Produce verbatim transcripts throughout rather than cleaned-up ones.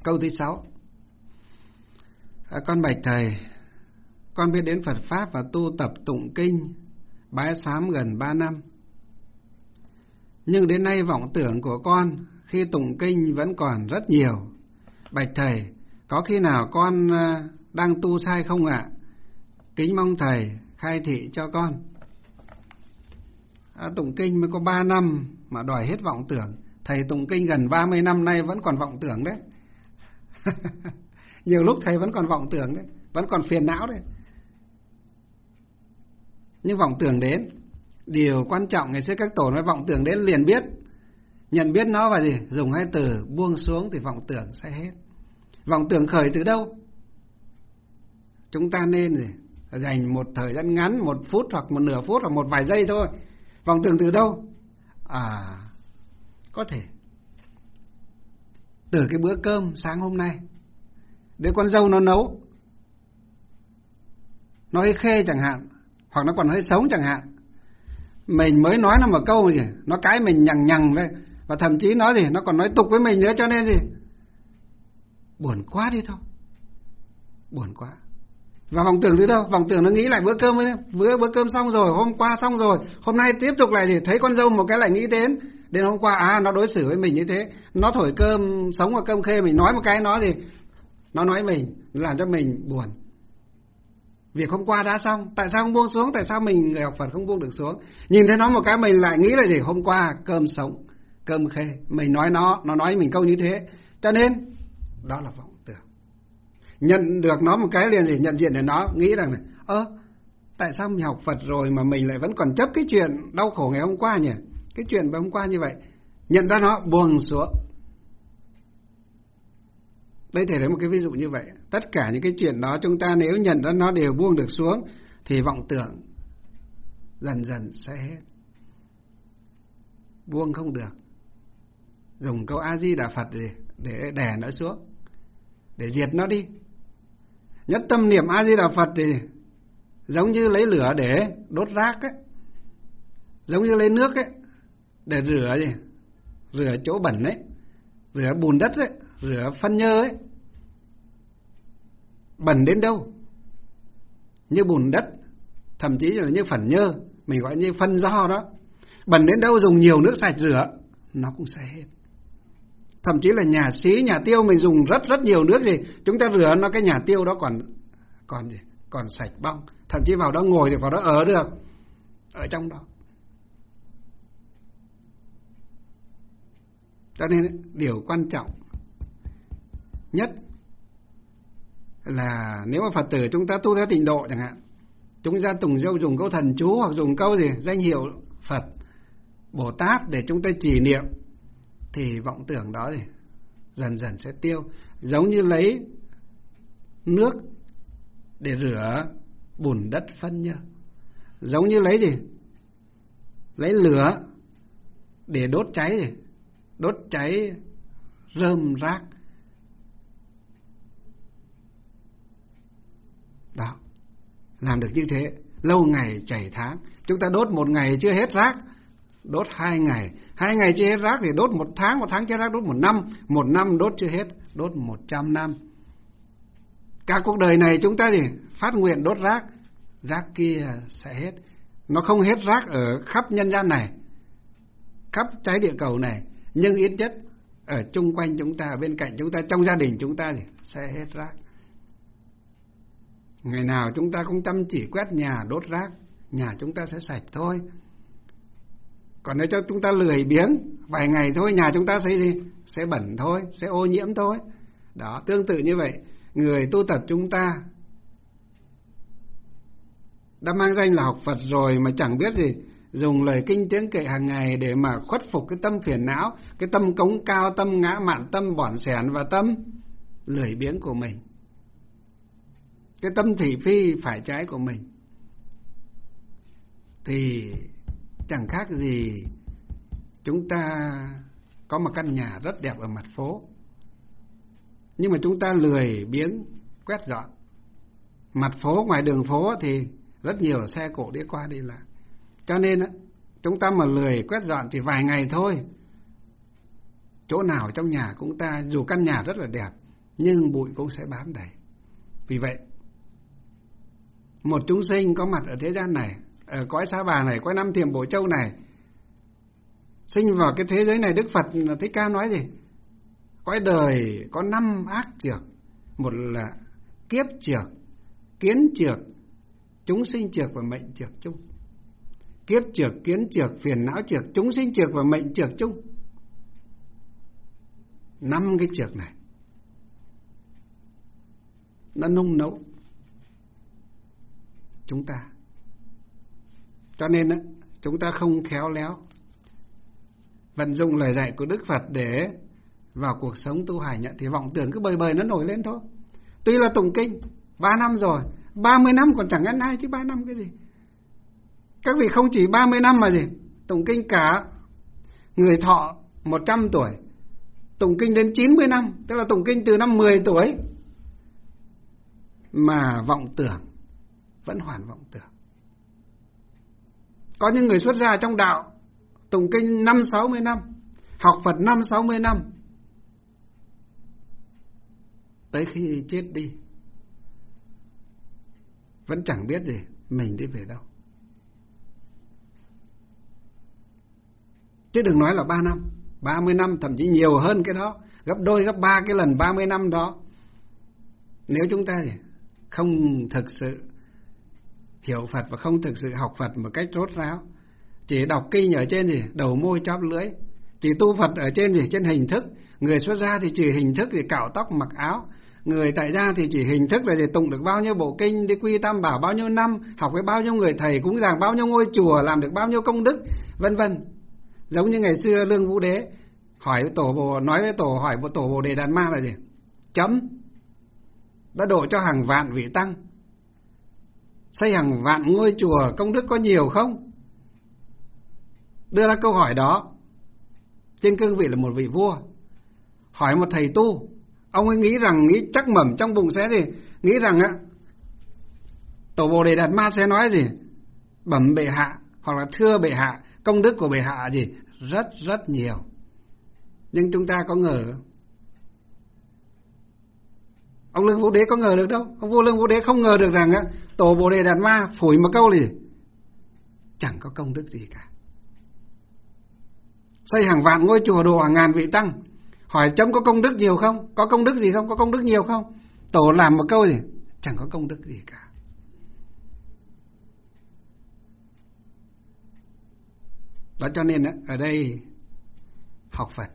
Câu thứ sáu. À, con bạch thầy, con biết đến Phật Pháp và tu tập tụng kinh, bái sám gần ba năm. Nhưng đến nay vọng tưởng của con khi tụng kinh vẫn còn rất nhiều. Bạch thầy, có khi nào con đang tu sai không ạ? Kính mong thầy khai thị cho con. À, tụng kinh mới có ba năm mà đòi hết vọng tưởng. Thầy tụng kinh gần ba mươi năm nay vẫn còn vọng tưởng đấy. Nhiều lúc thầy vẫn còn vọng tưởng đấy, vẫn còn phiền não đấy. Nhưng vọng tưởng đến, điều quan trọng ngày xưa các tổ nói vọng tưởng đến liền biết. Nhận biết nó và gì? Dùng hai từ buông xuống thì vọng tưởng sẽ hết. Vọng tưởng khởi từ đâu? Chúng ta nên gì? Dành một thời gian ngắn, một phút hoặc một nửa phút hoặc một vài giây thôi. Vọng tưởng từ đâu? À, có thể từ cái bữa cơm sáng hôm nay, đứa con dâu nó nấu, nó hơi khê chẳng hạn, hoặc nó còn hơi sống chẳng hạn. Mình mới nói nó một câu gì, nó cái mình nhằng nhằng đấy, và thậm chí nó gì, nó còn nói tục với mình nữa, cho nên gì, buồn quá đi thôi, buồn quá. Và vọng tưởng từ đâu? Vọng tưởng nó nghĩ lại bữa cơm ấy, bữa bữa cơm xong rồi, hôm qua xong rồi, hôm nay tiếp tục lại gì, thấy con dâu một cái lại nghĩ đến, đến hôm qua à nó đối xử với mình như thế, nó thổi cơm sống và cơm khê, mình nói một cái nó gì, nó nói mình, làm cho mình buồn. Việc hôm qua đã xong, tại sao không buông xuống? Tại sao mình người học Phật không buông được xuống? Nhìn thấy nó một cái mình lại nghĩ là gì? Hôm qua cơm sống, cơm khê, mình nói nó, nó nói mình câu như thế. Cho nên đó là vọng tưởng. Nhận được nó một cái liền gì? Nhận diện để nó nghĩ rằng này, ơ, tại sao mình học Phật rồi mà mình lại vẫn còn chấp cái chuyện đau khổ ngày hôm qua nhỉ? Cái chuyện hôm qua như vậy. Nhận ra nó, buông xuống. Đây thể thấy một cái ví dụ như vậy. Tất cả những cái chuyện đó chúng ta nếu nhận ra nó đều buông được xuống thì vọng tưởng dần dần sẽ hết. Buông không được, dùng câu A Di Đà Phật để, để đè nó xuống, để diệt nó đi. Nhất tâm niệm A Di Đà Phật thì giống như lấy lửa để đốt rác ấy, giống như lấy nước ấy để rửa gì, rửa chỗ bẩn ấy, rửa bùn đất ấy, rửa phân nhơ ấy. Bẩn đến đâu? Như bùn đất, thậm chí là như phẩn nhơ, mình gọi như phân do đó. Bẩn đến đâu dùng nhiều nước sạch rửa, nó cũng sẽ hết. Thậm chí là nhà xí, nhà tiêu mình dùng rất rất nhiều nước gì, chúng ta rửa nó cái nhà tiêu đó còn còn gì, còn sạch bong. Thậm chí vào đó ngồi thì vào đó ở được, ở trong đó. Cho nên điều quan trọng nhất là nếu mà Phật tử chúng ta tu theo tịnh độ chẳng hạn, chúng ta tùng dâu dùng câu thần chú hoặc dùng câu gì danh hiệu Phật, Bồ Tát để chúng ta trì niệm, thì vọng tưởng đó thì dần dần sẽ tiêu. Giống như lấy nước để rửa bùn đất phân nhơ, giống như lấy gì, lấy lửa để đốt cháy gì, đốt cháy rơm rác. Đó, làm được như thế, lâu ngày chảy tháng. Chúng ta đốt một ngày chưa hết rác, đốt hai ngày, hai ngày chưa hết rác thì đốt một tháng, một tháng chưa rác đốt một năm, một năm đốt chưa hết, đốt một trăm năm. Cả cuộc đời này chúng ta gì phát nguyện đốt rác, rác kia sẽ hết. Nó không hết rác ở khắp nhân gian này, khắp trái địa cầu này, nhưng ít nhất ở chung quanh chúng ta, bên cạnh chúng ta, trong gia đình chúng ta thì sẽ hết rác. Ngày nào chúng ta cũng chăm chỉ quét nhà, đốt rác, nhà chúng ta sẽ sạch thôi. Còn nếu cho chúng ta lười biếng, vài ngày thôi nhà chúng ta sẽ gì? Sẽ bẩn thôi, sẽ ô nhiễm thôi. Đó, tương tự như vậy, người tu tập chúng ta đã mang danh là học Phật rồi mà chẳng biết gì, dùng lời kinh tiếng kệ hàng ngày để mà khuất phục cái tâm phiền não, cái tâm cống cao, tâm ngã mạn, tâm bỏn sẻn và tâm lười biếng của mình, cái tâm thị phi phải trái của mình, thì chẳng khác gì chúng ta có một căn nhà rất đẹp ở mặt phố, nhưng mà chúng ta lười biếng quét dọn. Mặt phố, ngoài đường phố thì rất nhiều xe cộ đi qua đi lại. Cho nên chúng ta mà lười quét dọn thì vài ngày thôi, chỗ nào trong nhà cũng ta, dù căn nhà rất là đẹp, nhưng bụi cũng sẽ bám đầy. Vì vậy, một chúng sinh có mặt ở thế gian này, ở cõi Sa Bà này, cõi Năm Thiểm Bổ Châu này, sinh vào cái thế giới này, Đức Phật Thích Ca nói gì? Cõi đời có năm ác trược, một là kiếp trược, kiến trược, chúng sinh trược và mệnh trược chung. Kiếp trược, kiến trược, phiền não trược, chúng sinh trược và mệnh trược chung. Năm cái trược này nó nung nấu chúng ta. Cho nên á, chúng ta không khéo léo vận dụng lời dạy của Đức Phật để vào cuộc sống tu hành, thì vọng tưởng cứ bời bời nó nổi lên thôi. Tuy là tụng kinh ba năm rồi, ba mươi năm còn chẳng ăn ai chứ ba năm cái gì. Các vị không chỉ ba mươi năm mà gì, tụng kinh cả người thọ một trăm tuổi, tụng kinh đến chín mươi năm, tức là tụng kinh từ năm mười tuổi mà vọng tưởng vẫn hoàn vọng tưởng. Có những người xuất gia trong đạo tụng kinh năm sáu mươi năm, học Phật năm sáu mươi năm, tới khi chết đi vẫn chẳng biết gì mình đi về đâu. Chứ đừng nói là ba năm, ba mươi năm, thậm chí nhiều hơn cái đó, gấp đôi gấp ba cái lần ba mươi năm đó. Nếu chúng ta không thực sự hiểu Phật và không thực sự học Phật một cách rốt ráo, chỉ đọc kinh ở trên gì đầu môi chóp lưỡi, chỉ tu Phật ở trên gì trên hình thức. Người xuất gia thì chỉ hình thức thì cạo tóc mặc áo, người tại gia thì chỉ hình thức là gì tụng được bao nhiêu bộ kinh, đi quy tam bảo bao nhiêu năm, học với bao nhiêu người thầy, cúng dường bao nhiêu ngôi chùa, làm được bao nhiêu công đức, vân vân. Giống như ngày xưa Lương Vũ Đế hỏi tổ bồ, nói với tổ hỏi bộ tổ Bồ Đề Đạt Ma là gì? Chấm. Đã độ cho hàng vạn vị tăng, xây hàng vạn ngôi chùa, công đức có nhiều không? Đưa ra câu hỏi đó trên cương vị là một vị vua. Hỏi một thầy tu, ông ấy nghĩ rằng, nghĩ chắc mẩm trong bụng sẽ gì, nghĩ rằng á tổ Bồ Đề Đạt Ma sẽ nói gì? Bẩm bệ hạ hoặc là thưa bệ hạ, công đức của bệ hạ gì rất rất nhiều. Nhưng chúng ta có ngờ, ông Lương Vũ Đế có ngờ được đâu. Ông vua Lương Vũ Đế không ngờ được rằng á tổ Bồ Đề Đạt Ma phủi một câu gì chẳng có công đức gì cả, xây hàng vạn ngôi chùa, độ hàng ngàn vị tăng. Hỏi chấm có công đức nhiều không? Có công đức gì không? Có công đức nhiều không? Tổ làm một câu gì chẳng có công đức gì cả. Đó cho nên ở đây học Phật,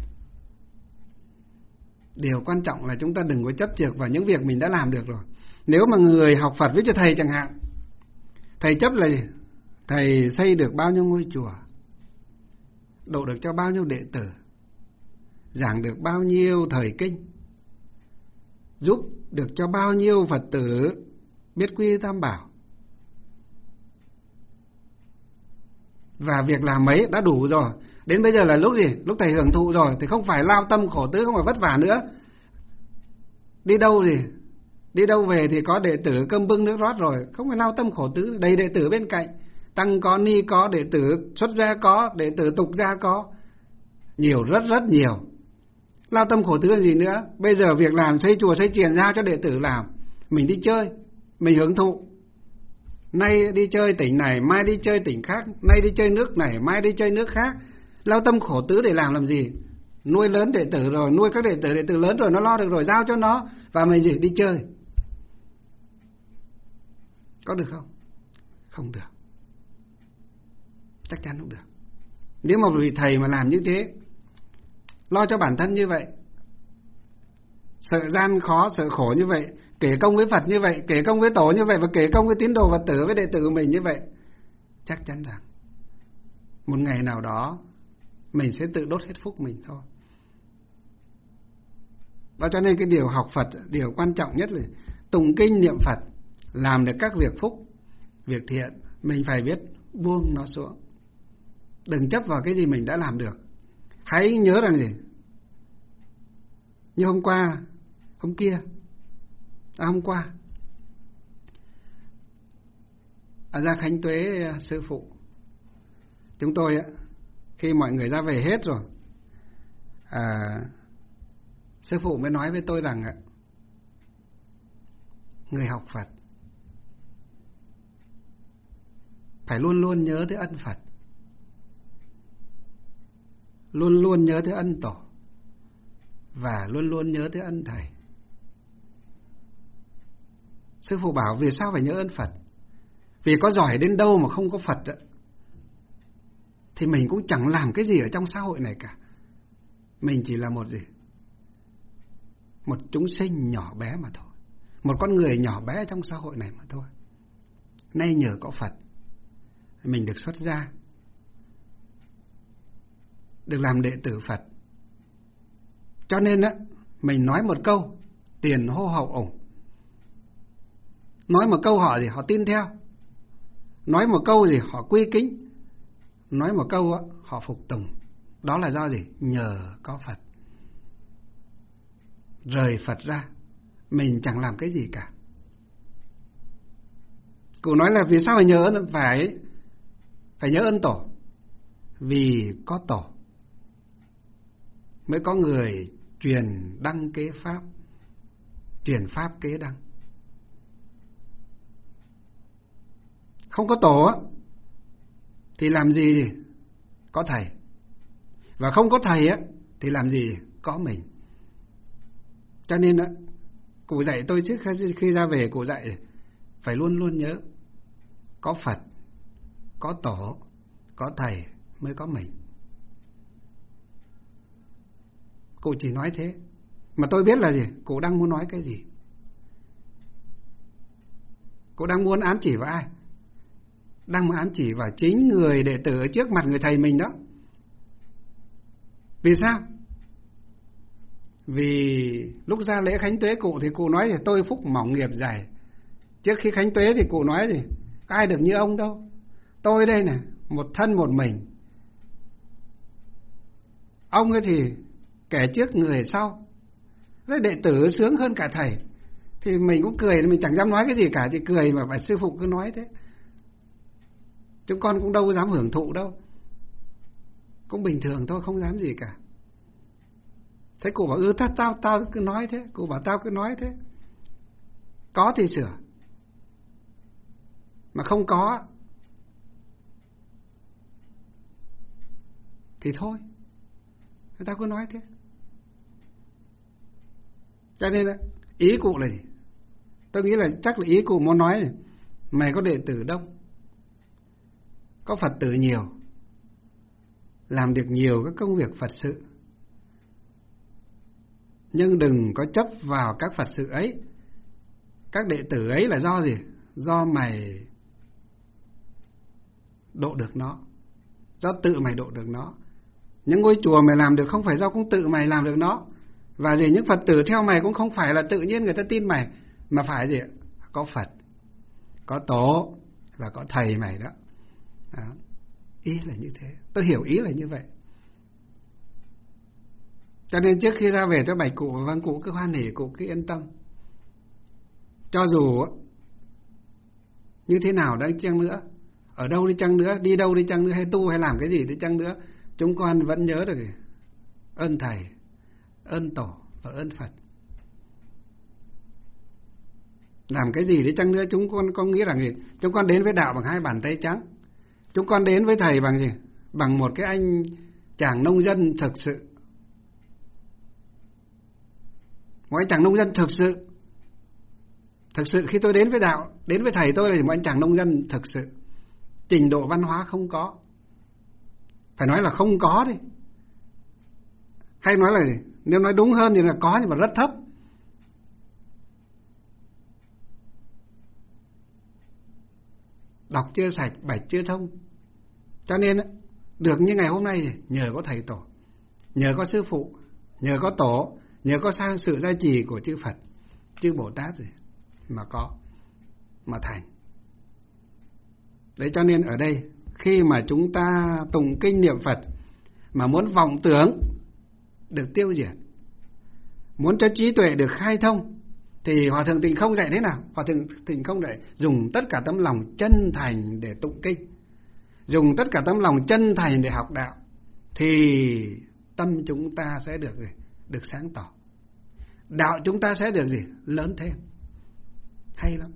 điều quan trọng là chúng ta đừng có chấp chược vào những việc mình đã làm được rồi. Nếu mà người học Phật với cho thầy chẳng hạn, thầy chấp là thầy xây được bao nhiêu ngôi chùa, độ được cho bao nhiêu đệ tử, giảng được bao nhiêu thời kinh, giúp được cho bao nhiêu Phật tử biết quy tam bảo, và việc làm ấy đã đủ rồi. Đến bây giờ là lúc gì? Lúc thầy hưởng thụ rồi, thì không phải lao tâm khổ tứ, không phải vất vả nữa. Đi đâu gì? Đi đâu về thì có đệ tử cơm bưng nước rót rồi, không phải lao tâm khổ tứ, đầy đệ tử bên cạnh. Tăng có, ni có, đệ tử xuất gia có, đệ tử tục gia có, nhiều, rất rất nhiều. Lao tâm khổ tứ là gì nữa? Bây giờ việc làm xây chùa xây chiền giao cho đệ tử làm, mình đi chơi, mình hưởng thụ. Nay đi chơi tỉnh này, mai đi chơi tỉnh khác, nay đi chơi nước này, mai đi chơi nước khác. Lao tâm khổ tứ để làm làm gì? Nuôi lớn đệ tử rồi, nuôi các đệ tử, đệ tử lớn rồi, nó lo được rồi, giao cho nó, và mình gì? Đi chơi. Có được không? Không được. Chắc chắn không được. Nếu mà vị thầy mà làm như thế, lo cho bản thân như vậy, sợ gian khó, sợ khổ như vậy, kể công với Phật như vậy, kể công với tổ như vậy, và kể công với tín đồ Phật tử, với đệ tử của mình như vậy, chắc chắn rằng một ngày nào đó mình sẽ tự đốt hết phúc mình thôi. Đó cho nên cái điều học Phật, điều quan trọng nhất là tụng kinh niệm Phật, làm được các việc phúc, việc thiện, mình phải biết buông nó xuống. Đừng chấp vào cái gì mình đã làm được. Hãy nhớ rằng gì? Như hôm qua, hôm kia, à, hôm qua ở Gia Khánh Tuế sư phụ chúng tôi á, khi mọi người ra về hết rồi, à, sư phụ mới nói với tôi rằng người học Phật phải luôn luôn nhớ tới ân Phật, luôn luôn nhớ tới ân Tổ, và luôn luôn nhớ tới ân Thầy. Sư phụ bảo vì sao phải nhớ ơn Phật? Vì có giỏi đến đâu mà không có Phật ấy, thì mình cũng chẳng làm cái gì ở trong xã hội này cả. Mình chỉ là một gì? Một chúng sinh nhỏ bé mà thôi, một con người nhỏ bé trong xã hội này mà thôi. Nay nhờ có Phật, mình được xuất gia, được làm đệ tử Phật. Cho nên á, mình nói một câu tiền hô hậu ủng, nói một câu họ gì họ tin theo, nói một câu gì họ quy kính, nói một câu á, họ phục tùng. Đó là do gì? Nhờ có Phật. Rời Phật ra, mình chẳng làm cái gì cả. Cụ nói là vì sao phải nhớ ơn, phải phải nhớ ơn Tổ? Vì có Tổ mới có người truyền đăng kế pháp, truyền pháp kế đăng. Không có Tổ á, thì làm gì có Thầy, và không có Thầy á thì làm gì có mình. Cho nên á, cụ dạy tôi trước khi ra về, cụ dạy phải luôn luôn nhớ có Phật, có Tổ, có Thầy mới có mình. Cụ chỉ nói thế, mà tôi biết là gì? Cụ đang muốn nói cái gì? Cụ đang muốn ám chỉ vào ai? Đang muốn ám chỉ vào chính người đệ tử ở trước mặt người thầy mình đó. Vì sao? Vì lúc ra lễ khánh tuế cụ thì cụ nói thì tôi phúc mỏng nghiệp dày. Trước khi khánh tuế thì cụ nói gì? Có ai được như ông đâu. Tôi đây này, một thân một mình. Ông ấy thì kẻ trước người sau. Thế đệ tử sướng hơn cả thầy. Thì mình cũng cười, mình chẳng dám nói cái gì cả, chỉ cười mà phải sư phụ cứ nói thế. Chúng con cũng đâu dám hưởng thụ đâu, cũng bình thường thôi, không dám gì cả. Thế cụ bảo ừ tao, tao, tao cứ nói thế. Cụ bảo tao cứ nói thế. Có thì sửa, mà không có thì thôi, tao cứ nói thế. Cho nên ý cụ là gì? Tôi nghĩ là chắc là ý cụ muốn nói này, mày có đệ tử đông, có Phật tử nhiều, làm được nhiều các công việc Phật sự, nhưng đừng có chấp vào các Phật sự ấy, các đệ tử ấy là do gì? Do mày độ được nó, do tự mày độ được nó. Những ngôi chùa mày làm được không phải do cũng tự mày làm được nó. Và gì, những Phật tử theo mày cũng không phải là tự nhiên người ta tin mày, mà phải gì? Có Phật, có Tổ và có Thầy mày đó. Đó. Ý là như thế. Tôi hiểu ý là như vậy. Cho nên trước khi ra về tôi bạch cụ, vâng cụ cứ hoan hỉ, cụ cứ yên tâm. Cho dù như thế nào đấy chăng nữa, ở đâu đi chăng nữa, đi đâu đi chăng nữa, hay tu hay làm cái gì đi chăng nữa, chúng con vẫn nhớ được ơn Thầy, ơn Tổ và ơn Phật. Làm cái gì đi chăng nữa, chúng con có nghĩ rằng gì? Chúng con đến với đạo bằng hai bàn tay trắng. Chúng con đến với Thầy bằng gì? Bằng một cái anh chàng nông dân thực sự. Một anh chàng nông dân thực sự. Thực sự khi tôi đến với đạo, đến với Thầy tôi là một anh chàng nông dân thực sự. Trình độ văn hóa không có. Phải nói là không có đi. Hay nói là gì? Nếu nói đúng hơn thì là có nhưng mà rất thấp. Đọc chưa sạch, bạch chưa thông. Cho nên được như ngày hôm nay nhờ có Thầy Tổ, nhờ có Sư Phụ, nhờ có Tổ, nhờ có sang sự gia trì của chư Phật, chư Bồ Tát gì mà có, mà thành. Đấy, cho nên ở đây khi mà chúng ta tụng kinh niệm Phật mà muốn vọng tưởng được tiêu diệt, muốn cho trí tuệ được khai thông, thì Hòa Thượng Tịnh Không dạy thế nào? Hòa Thượng Tịnh Không dạy dùng tất cả tấm lòng chân thành để tụng kinh, dùng tất cả tấm lòng chân thành để học đạo, thì tâm chúng ta sẽ được gì? Được sáng tỏ. Đạo chúng ta sẽ được gì? Lớn thêm. hay lắm.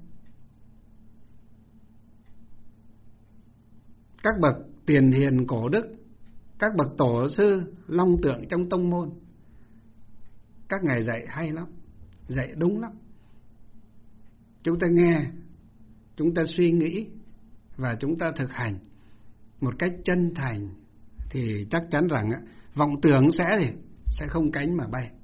Các bậc tiền hiền cổ đức, các bậc tổ sư long tượng trong tông môn, các ngài dạy hay lắm, dạy đúng lắm. Chúng ta nghe, chúng ta suy nghĩ và chúng ta thực hành một cách chân thành thì chắc chắn rằng vọng tưởng sẽ thì sẽ không cánh mà bay.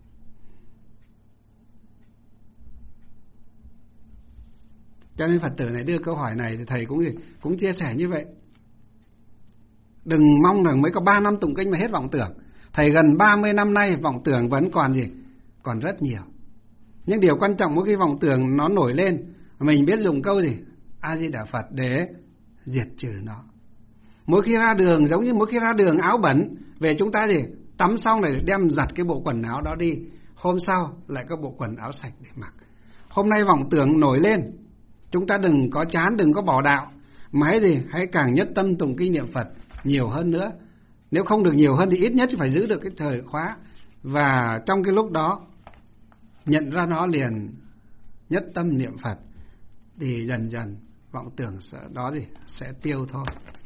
Cho nên Phật tử này đưa câu hỏi này thì thầy cũng cũng chia sẻ như vậy. Đừng mong rằng mới có ba năm tụng kinh mà hết vọng tưởng. Thầy gần ba mươi năm nay vọng tưởng vẫn còn gì? Còn rất nhiều. Nhưng điều quan trọng mỗi khi vọng tưởng nó nổi lên, mình biết dùng câu gì? A Di Đà Phật để diệt trừ nó. Mỗi khi ra đường, giống như mỗi khi ra đường áo bẩn, về chúng ta gì? Tắm xong rồi đem giặt cái bộ quần áo đó đi. Hôm sau lại có bộ quần áo sạch để mặc. Hôm nay vọng tưởng nổi lên, chúng ta đừng có chán, đừng có bỏ đạo, mà hãy gì? Hãy càng nhất tâm tụng kinh niệm Phật nhiều hơn nữa. Nếu không được nhiều hơn thì ít nhất phải giữ được cái thời khóa. Và trong cái lúc đó nhận ra nó liền nhất tâm niệm Phật, thì dần dần vọng tưởng đó gì sẽ tiêu thôi.